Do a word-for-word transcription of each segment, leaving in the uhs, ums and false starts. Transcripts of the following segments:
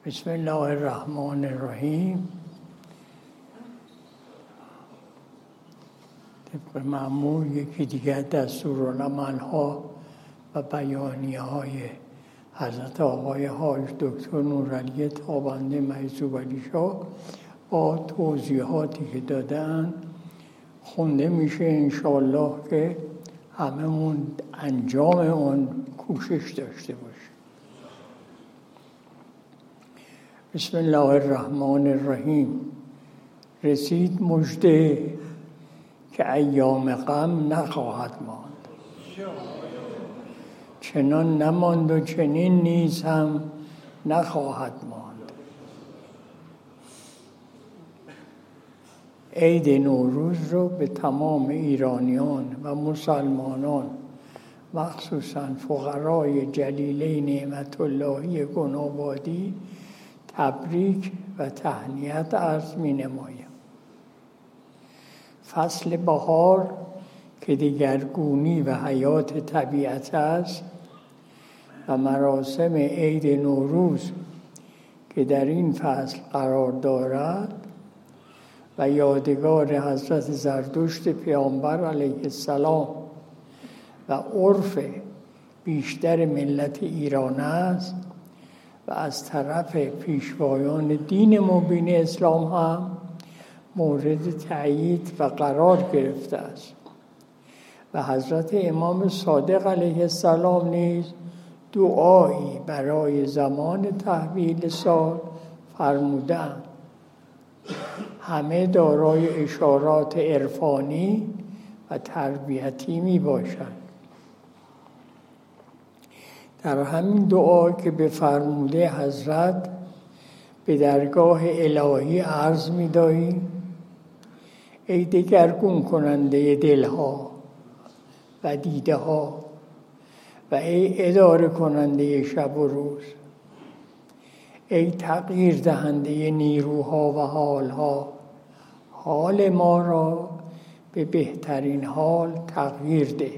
بسم الله الرحمن الرحیم. طبق معمول یکی دیگر دستورالعمل‌ها و بیانیه های حضرت آقای حاج دکتر نورعلی تابنده معزوب علی شاه با توضیحاتی که دادن خونده میشه. انشاءالله که هممون انجام اون کوشش داشته باشیم. بسم الله الرحمن الرحیم. رسید مژده که ایام غم نخواهد ماند، چنان نماند و چنین نیز هم نخواهد ماند. عید نوروز رو به تمام ایرانیان و مسلمانان، مخصوصاً فقرای جلیله نعمت اللهی گنابادی، تبریک و تهنیت عرض می نمایم. فصل بهار که دگرگونی و حیات طبیعت است و مراسم عید نوروز که در این فصل قرار دارد و یادگار حضرت زردشت پیامبر علیه السلام و عرف بیشتر ملت ایران است و از طرف پیشوایان دین مبین اسلام هم مورد تأیید و قرار گرفته است و حضرت امام صادق علیه السلام نیز دعایی برای زمان تحویل سال فرمودند. همه دارای اشارات عرفانی و تربیتی می باشند. در همین دعا که به فرموده حضرت به درگاه الهی عرض می داریم: ای دگرگون کننده دلها و دیده ها و ای اداره کننده شب و روز، ای تغییر دهنده نیروها و حالها، حال ما را به بهترین حال تغییر ده.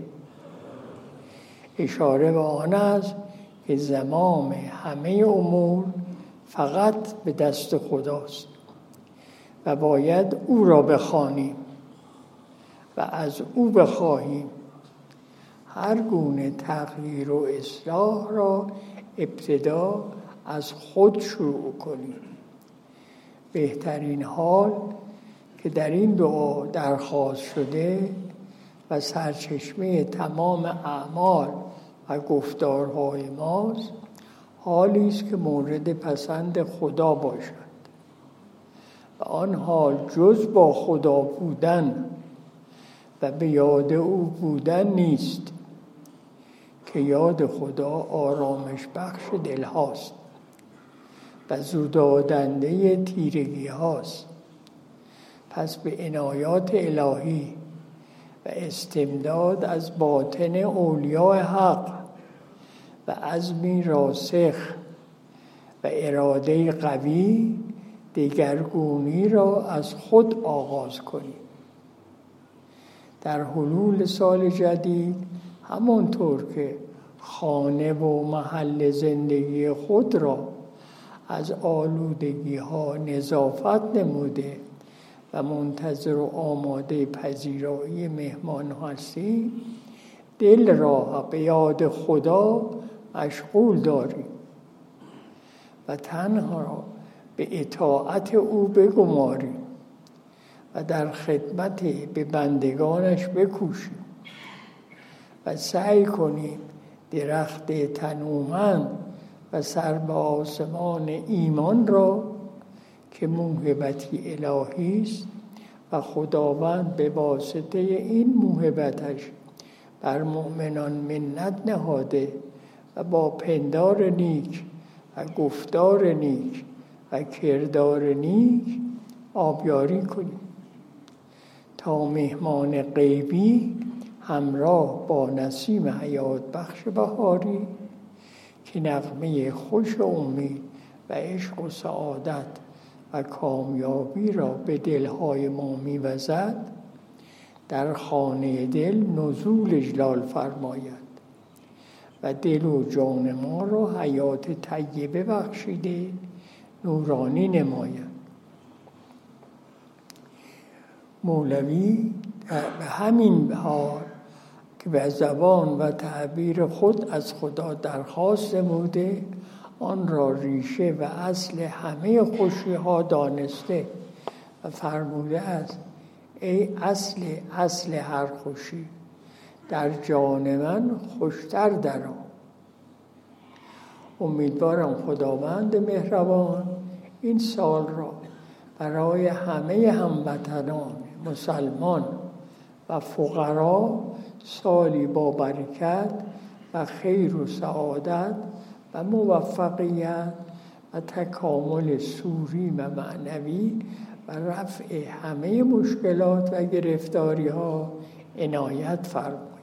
اشاره به آن است که زمام همه امور فقط به دست خداست و باید او را بخوانیم و از او بخواهیم. هر گونه تغییر و اصلاح را ابتدا از خود شروع کنیم. بهترین حال که در این دعا درخواست شده و سرچشمه تمام اعمال و گفتارهای ماست، حالی است که مورد پسند خدا باشد و آن حال جز با خدا بودن و به یاد او بودن نیست که یاد خدا آرامش بخش دل هاست و زودآدنده تیرگی هاست. پس به عنایات الهی و استمداد از باطن اولیاء حق و عزمی راسخ و اراده قوی دگرگونی را از خود آغاز کنیم. در حلول سال جدید همانطور که خانه و محل زندگی خود را از آلودگی ها نظافت نموده و منتظر و آماده پذیرایی مهمان هستیم، دل را به یاد خدا مشغول داریم و تنها را به اطاعت او بگماریم و در خدمت به بندگانش بکوشیم و سعی کنیم درخت تنومند و سر به آسمان ایمان را که موهبتی الهی است و خداوند به واسطه این موهبتش بر مؤمنان منت نهاده و با پندار نیک و گفتار نیک و کردار نیک آبیاری کنیم تا مهمان غیبی همراه با نسیم حیات بخش بهاری که نغمه خوش امید و عشق و سعادت و کامیابی را به دلهای ما می‌وزد، در خانه دل نزول اجلال فرماید و دل و جان ما را حیات طیبه بخشیده نورانی نمایند. مولوی به همین حال که به زبان و تعبیر خود از خدا درخواست نموده، آن را ریشه و اصل همه خوشی ها دانسته و فرموده است: ای اصل اصل هر خوشی، در جان من خوشتر درآ. امیدوارم خداوند مهربان این سال را برای همه هموطنان مسلمان و فقرا سالی با برکت و خیر و سعادت و موفقیت و تکامل سوری و معنوی و رفع همه مشکلات و گرفتاری ها عنایت فرماید.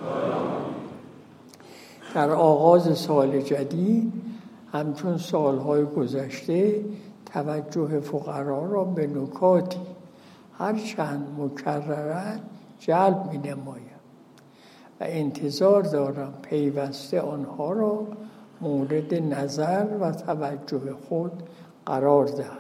در آغاز سال جدید همچون سالهای گذشته توجه فقرا را به نکاتی هرچند مکررن جلب می نمایم و انتظار دارم پیوسته آنها را مورد نظر و توجه خود قرار دهم.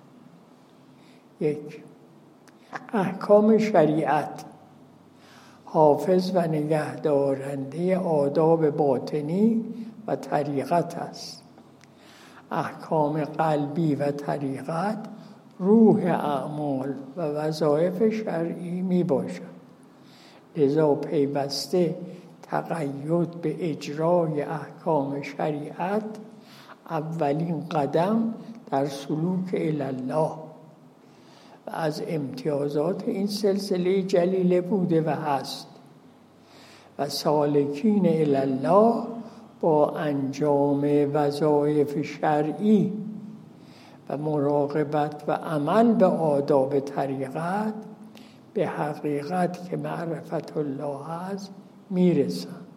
یک، احکام شریعت حافظ و نگهدارنده آداب باطنی و طریقت است. احکام قلبی و طریقت روح اعمال و وظایف شرعی می باشد. لذا پیوسته تقید به اجرای احکام شریعت اولین قدم در سلوک الله و از امتیازات این سلسله جلیله بوده و هست و سالکین الله با انجام وظایف شرعی و مراقبت و عمل به آداب طریقت به حقیقت که معرفت الله است میرسند.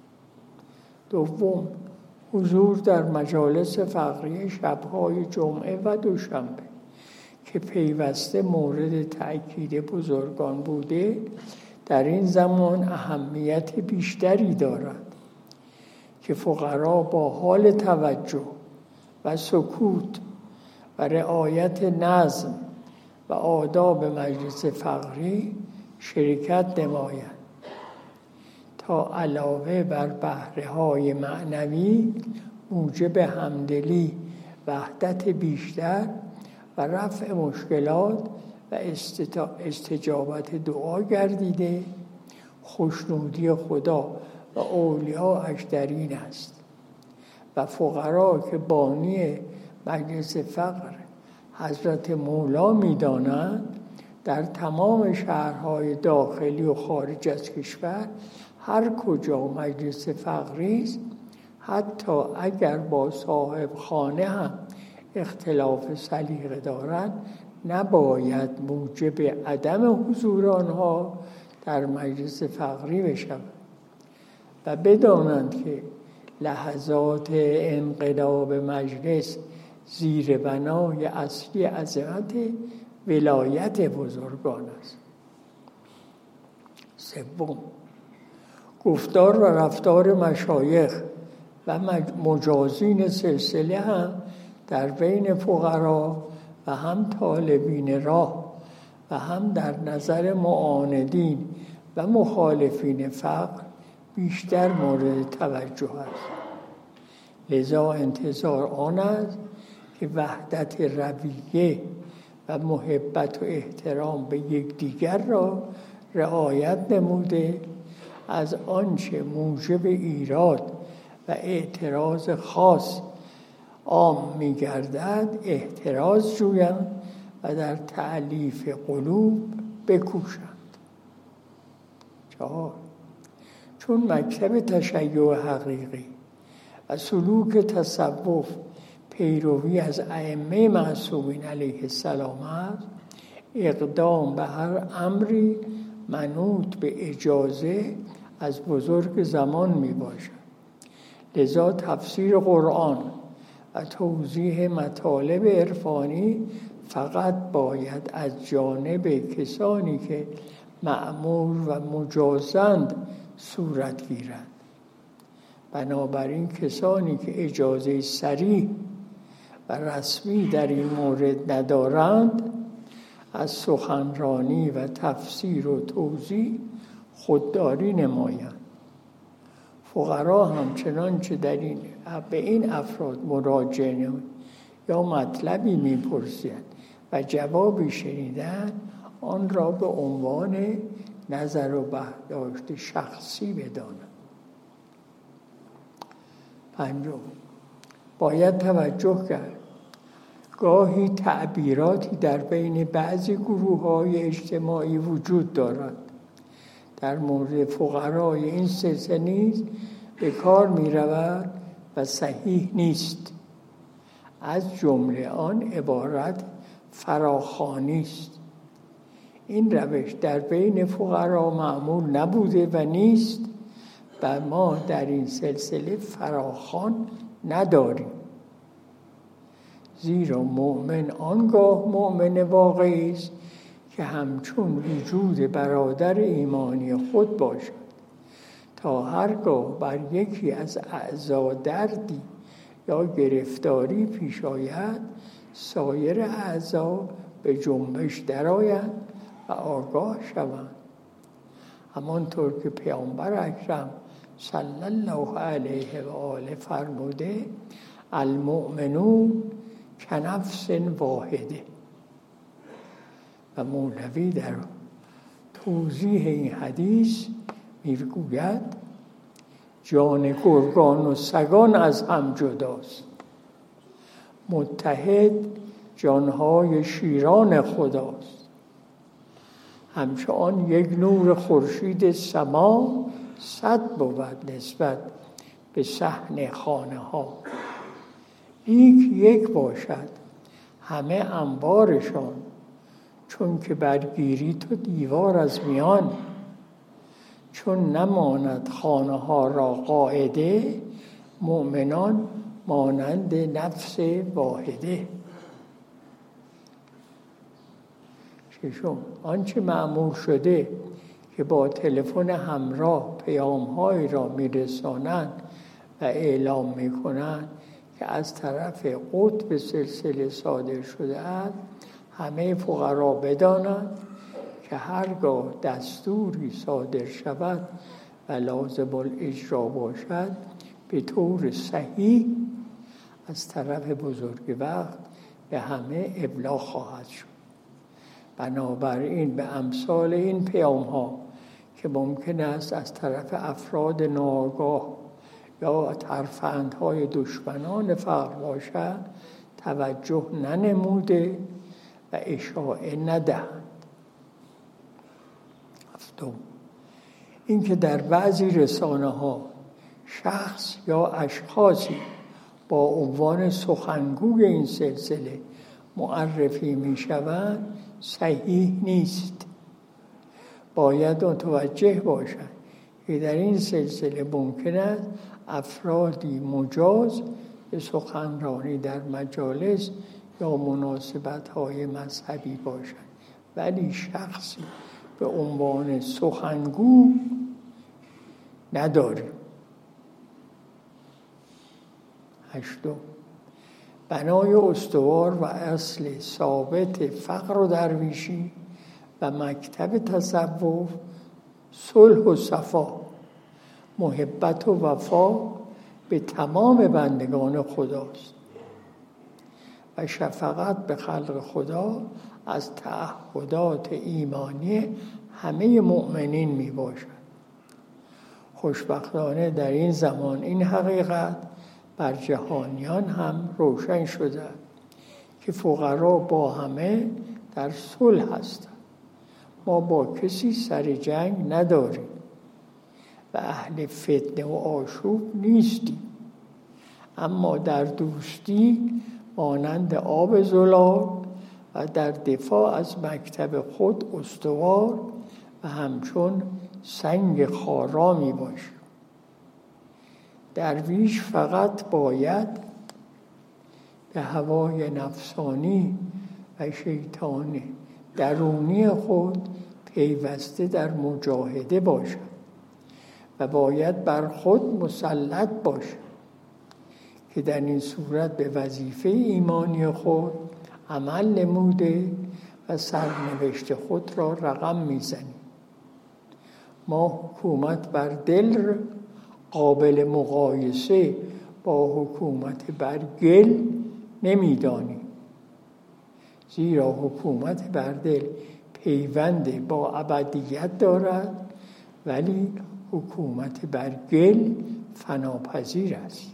دوم، حضور در مجالس فقهی شب‌های جمعه و دوشنبه که پیوسته مورد تأکید بزرگان بوده، در این زمان اهمیت بیشتری دارد که فقرا با حال توجه و سکوت و رعایت نظم و آداب مجلس فقهی شرکت نمایند تا علاوه بر بهره‌های معنوی موجب همدلی، وحدت بیشتر و رفع مشکلات و استجابت دعا گردیده. خوشنودی خدا و اولیاءش در این است و فقرا که بانی مجلس فقر حضرت مولا می دانند، در تمام شهرهای داخلی و خارج از کشور هر کجا مجلس فقری است، حتی اگر با صاحب خانه هم اختلاف سلیقه دارند، نباید موجب عدم حضور آنها در مجلس فقری بشود و بدانند که لحظات انقلاب مجلس زیر بنای اصلی عظمت ولایت بزرگان است. سوم، گفتار و رفتار مشایخ و مجازین سلسله هم در بین فقرا و هم طالبین راه و هم در نظر معاندین و مخالفین فقر بیشتر مورد توجه است. لذا انتظار آن است که وحدت رویه و محبت و احترام به یکدیگر را رعایت نموده، از آنچه موجب ایراد و اعتراض خاص عام می گردد احتراز جویند و در تألیف قلوب بکوشند. چهار، چون مکتب تشیع حقیقی و سلوک تصوف پیروی از ائمه معصومین علیه السلام است، اقدام به هر امری منوط به اجازه از بزرگ زمان می باشد. لذا تفسیر قرآن و توضیح مطالب عرفانی فقط باید از جانب کسانی که مأمور و مجازند صورت گیرد. بنابراین کسانی که اجازه صریح و رسمی در این مورد ندارند از سخنرانی و تفسیر و توضیح خودداری نمایند. فقرا همچنان چه در این به این افراد مراجعه نمایند یا مطلبی میپرسند و جوابی شنیدن، آن را به عنوان نظر و برداشت شخصی بدانند. پنجم، باید توجه کرد گاهی تعبیراتی در بین بعضی گروه‌های اجتماعی وجود دارد در مورد فقرای این سلسله نیز به کار می رود و صحیح نیست. از جمله آن عبارت فراخوانی است. این روش در بین فقرا معمول نبوده و نیست و ما در این سلسله فراخوان نداریم، زیرا مؤمن آنگاه مؤمن واقعی است که همچون وجود برادر ایمانی خود باشد تا هرگاه بر یکی از اعضا دردی یا گرفتاری پیش آید سایر اعضا به جنبش درآیند و آگاه شوند. همانطور که پیامبر اکرم صلی الله علیه و آله فرموده المؤمنون کنفس واحده. و مولوی در توضیح این حدیث میگوید جان گرگان و سگان از هم جداست، متحد جانهای شیران خداست. همچنان یک نور خورشید سما صد بود نسبت به صحن خانه ها، لیک یک باشد همه انبارشان، چون که برگیری تو دیوار از میان. چون نماند خانه ها را قاعده، مؤمنان مانند نفس واحده. ششم، آنچه معمول شده که با تلفن همراه پیام‌هایی را می‌رسانند و اعلام می‌کنند که از طرف قطب سلسله صادر شده است، همه فقرا بدانند که هرگاه دستوری صادر شود و لازم الاجرا باشد به طور صحیح از طرف بزرگ وقت به همه ابلاغ خواهد شد. بنابراین به امثال این پیام ها که ممکن است از طرف افراد ناآگاه یا ترفندهای دشمنان فقر باشد توجه ننموده و اشاعه ندهند. هفتم، این که در بعضی رسانه ها شخص یا اشخاصی با عنوان سخنگوی این سلسله معرفی می شوند صحیح نیست. باید متوجه باشند که در این سلسله ممکن است افرادی مجاز به سخنرانی در مجالس یا مناسبت‌های مذهبی باشند، ولی شخصی به عنوان سخنگو نداریم. هشتم، بنای استوار و اصل ثابت فقر و درویشی و مکتب تصوف صلح و صفا، محبت و وفا به تمام بندگان خداست و شفقت به خلق خدا از تعهدات ایمانی همه مؤمنین می باشد. خوشبختانه در این زمان این حقیقت بر جهانیان هم روشن شده که فقرا با همه در صلح هستند. ما با کسی سر جنگ نداریم و اهل فتنه و آشوب نیستیم، اما در دوستی مانند آب زلال و در دفاع از مکتب خود استوار و همچون سنگ خارا می باشیم. درویش فقط باید به هوای نفسانی و شیطان درونی خود پیوسته در مجاهده باشد و باید بر خود مسلط باشد که در این صورت به وظیفه ایمانی خود عمل نموده و سرنوشت خود را رقم میزنیم. ما حکومت بر دل قابل مقایسه با حکومت بر گل نمیدانیم، زیرا حکومت بر دل پیوند با ابدیت دارد، ولی حکومت بر گل فناپذیر است.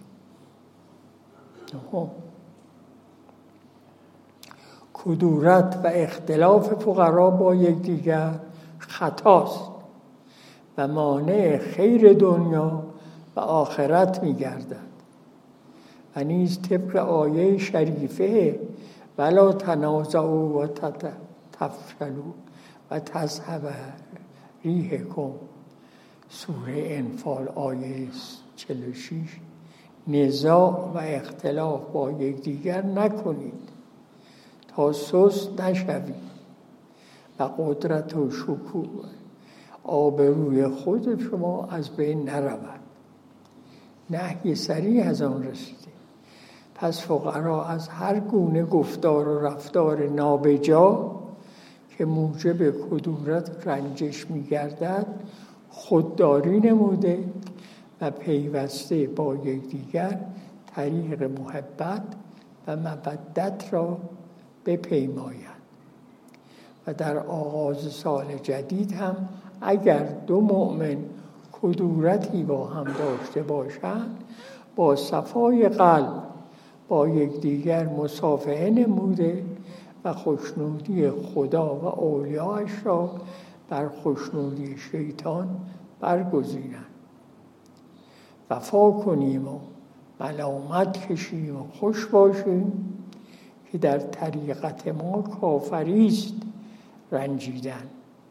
کدورت و اختلاف فقرا با یکدیگر خطاست و مانع خیر دنیا و آخرت می‌گردد. و نیز طبق آیه شریفه ولا تنازعوا و تفشلوا و تذهب ریحکم، سوره انفال آیه چهل و شش، نزاع و اختلاف با یکدیگر نکنید تا سست نشوید و قدرت و شکوه آبروی خود شما از بین نرود. نهی صریح از آن رسیده. پس فقرا از هر گونه گفتار و رفتار نابجا که موجب کدورت رنجش می‌گردد خودداری نموده و پیوسته با یکدیگر طریق محبت و مودت را بپیمایند. و در آغاز سال جدید هم اگر دو مؤمن کدورتی با هم داشته باشند، با صفای قلب با یکدیگر مصافحه نموده و خوشنودی خدا و اولیاءش را بر خوشنودی شیطان برگزینند. وفا کنیم و ملامت کشیم و خوش باشیم که در طریقت ما کافری است رنجیدن.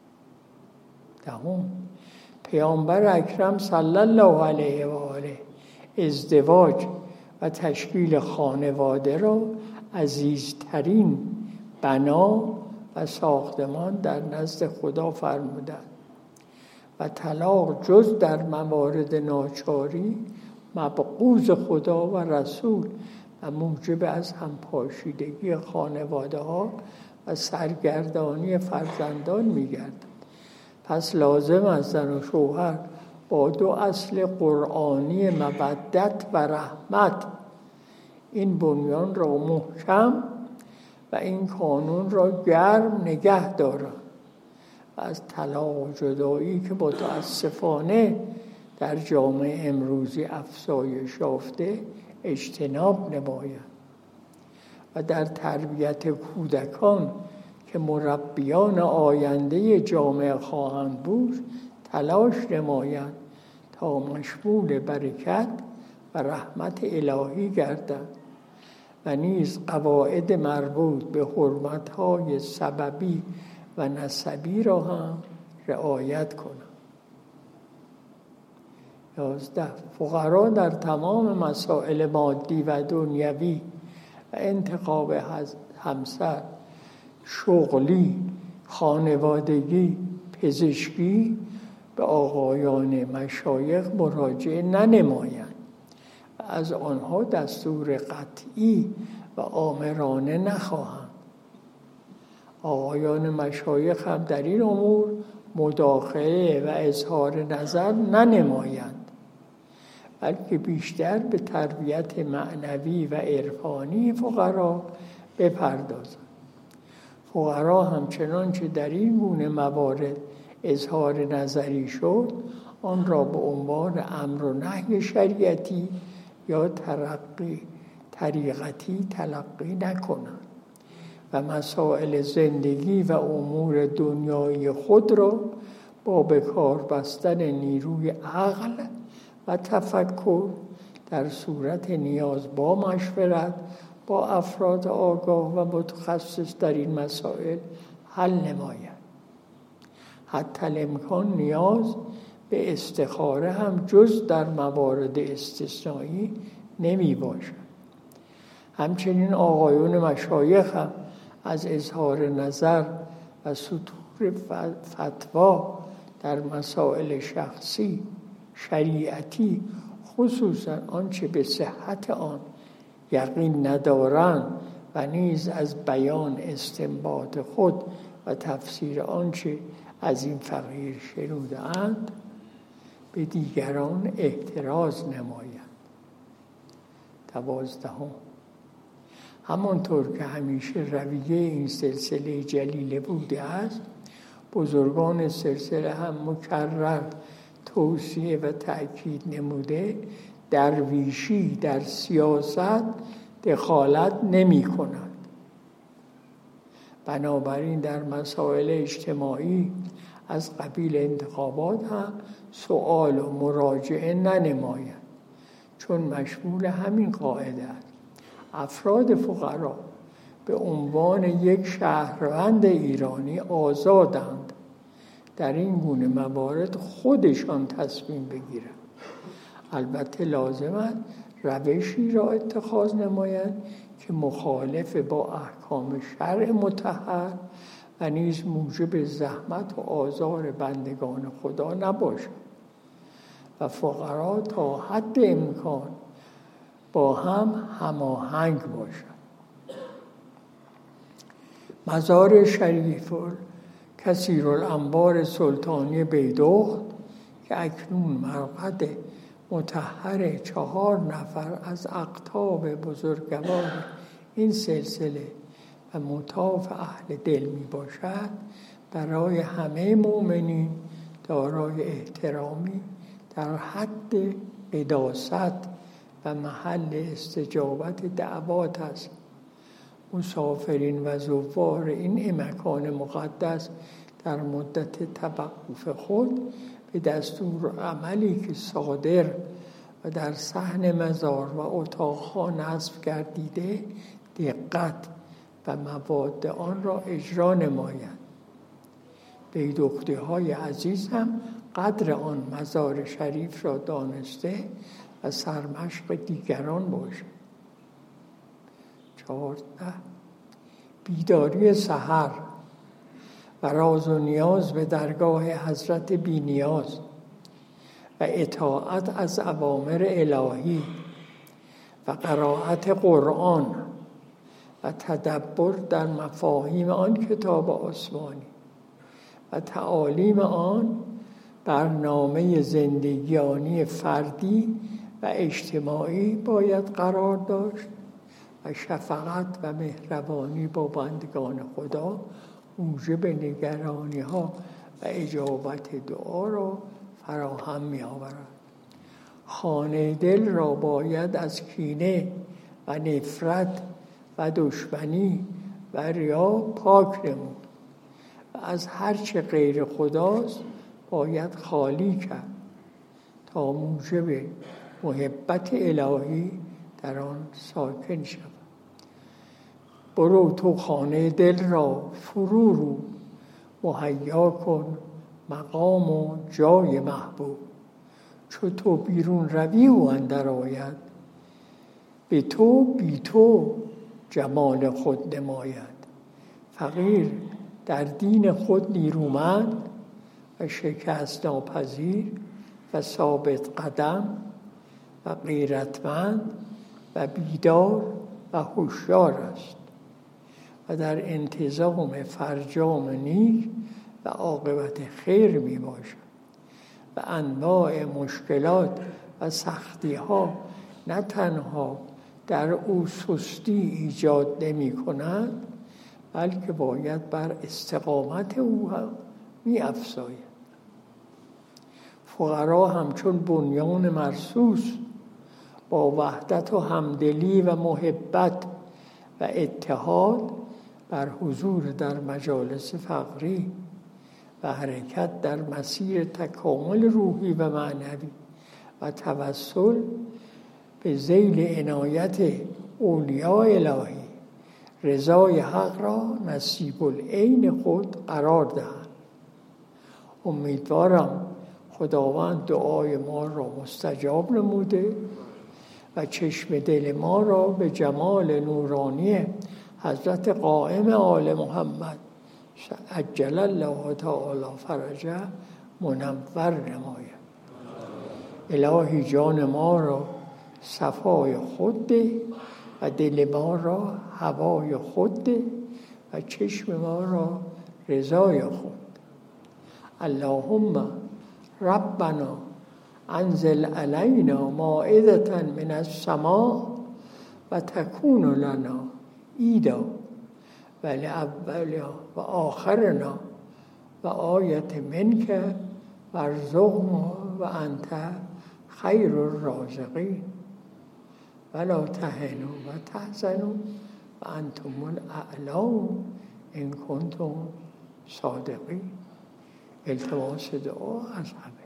دهم، پیامبر اکرم صلی الله علیه و آله ازدواج و تشکیل خانواده را عزیزترین بنا و ساختمان در نزد خدا فرمودند و طلاق جز در موارد ناچاری مبغوض خدا و رسول و موجب از هم پاشیدگی خانواده ها و سرگردانی فرزندان می‌گردد. پس لازم است زن و شوهر با دو اصل قرآنی مودت و رحمت این بنیان را محکم و این قانون را گرم نگه دارند و از طلاق و جدایی که متاسفانه در جامعه امروزی افزایش یافته اجتناب نمایند و در تربیت کودکان که مربیان آینده جامعه خواهند بود تلاش نمایند تا مشمول برکت و رحمت الهی گردند و نیز قواعد مربوط به حرمت‌های سببی و نسبی را هم رعایت کنند. یازده، فقرا در تمام مسائل مادی و دنیوی و انتخاب همسر، شغلی، خانوادگی، پزشکی به آقایان مشایخ مراجعه ننمایند و از آنها دستور قطعی و آمرانه نخواهند. آقایان مشایخ هم در این امور مداخله و اظهار نظر ننمایند، بلکه بیشتر به تربیت معنوی و عرفانی فقرا بپردازند. فقرا همچنان که در این گونه موارد اظهار نظری شد، آن را به عنوان امر و نهی شریعتی یا ترقی طریقتی تلقی نکنند و مسائل زندگی و امور دنیای خود را با بکار بستن نیروی عقل و تفکر در صورت نیاز با مشورت با افراد آگاه و متخصص در این مسائل حل نمایند. حتی الامکان نیاز به استخاره هم جز در موارد استثنایی نمی باشد. همچنین آقایون مشایخ هم از اظهار نظر و صدور فتوا در مسائل شخصی، شریعتی، خصوصا آنچه به صحت آن یقین ندارند و نیز از بیان استنباط خود و تفسیر آنچه از این فقیر شنوده‌اند به دیگران احتراز نمایند. دوازدهم، همانطور که همیشه رویه این سلسله جلیله بوده است، بزرگان سلسله هم مکرر توصیه و تأکید نموده درویشی در سیاست دخالت نمی کند. بنابراین در مسائل اجتماعی از قبیل انتخابات هم سؤال و مراجعه ننماید، چون مشمول همین قاعده است: افراد فقرا به عنوان یک شهروند ایرانی آزادند در این گونه موارد خودشان تصمیم بگیرند. البته لازم است روشی را اتخاذ نمایند که مخالف با احکام شرع مطهر و نیز موجب زحمت و آزار بندگان خدا نباشد و فقرا تا حد امکان با هم هماهنگ باشد. مزار شریف کثیرالانبار سلطانی بیدخت که اکنون مرقد مطهر چهار نفر از اقطاب بزرگوار این سلسله و مطاف اهل دل می باشد، برای همه مؤمنین دارای احترامی در حد قداست و محل استجابت دعوات است. مسافرین و زوار این مکان مقدس در مدت توقف خود به دستور عملی که صادر و در صحن مزار و اتاقها نصب گردیده دقت و مواد آن را اجرا نمایند. بیدختی عزیز هم قدر آن مزار شریف را دانسته و سرمشق دیگران باشد. چهارده، بیداری سحر و راز و نیاز به درگاه حضرت بی نیاز و اطاعت از اوامر الهی و قرائت قرآن و تدبر در مفاهیم آن کتاب آسمانی و تعالیم آن برنامه زندگیانی فردی و اجتماعی باید قرار داشت و شفقت و مهربانی با بندگان خدا موجب نگرانی ها و اجابت دعا را فراهم می آورد. خانه دل را باید از کینه و نفرت و دشمنی و ریا پاک نمود و از هرچه غیر خداست باید خالی کرد تا موجب محبت الهی در آن ساکن شود. برو تو خانه دل را فرو رو، مهیا کن مقام و جای محبوب. چو تو بیرون روی و اندر آید، به تو بی تو جمال خود نماید. فقیر در دین خود نیرومند و شکست ناپذیر و ثابت قدم و غیرتمند و بیدار و هوشیار است و در انتظام فرجام نیک و عاقبت خیر می باشد و انواع مشکلات و سختی ها نه تنها در او سستی ایجاد نمی کند، بلکه باید بر استقامت او هم می افزاید. فقرا همچون بنیان مرصوص با وحدت و همدلی و محبت و اتحاد بر حضور در مجالس فقری و حرکت در مسیر تکامل روحی و معنوی و توسل به ذیل عنایت اولیاء الهی رضای حق را نصیب العین خود قرار دهند. امیدوارم خداوند دعای ما را مستجاب نموده و چشم دل ما را به جمال نورانی حضرت قائم آل محمد عجل الله تعالی فرجه منور نماید. الهی جان ما را صفای خود ده و دل ما را هوای خود ده و چشم ما را رضای خود. اللهم ربنا انزل علینا مائدة من السماء و تکون لنا عیدا و لأولنا و آخرنا و آیة منک وارزقنا و انت خیر الرازقین ولا تهنوا و تحزنوا و انتم الاعلون ان کنتم صادقین. التماس دعا از همه.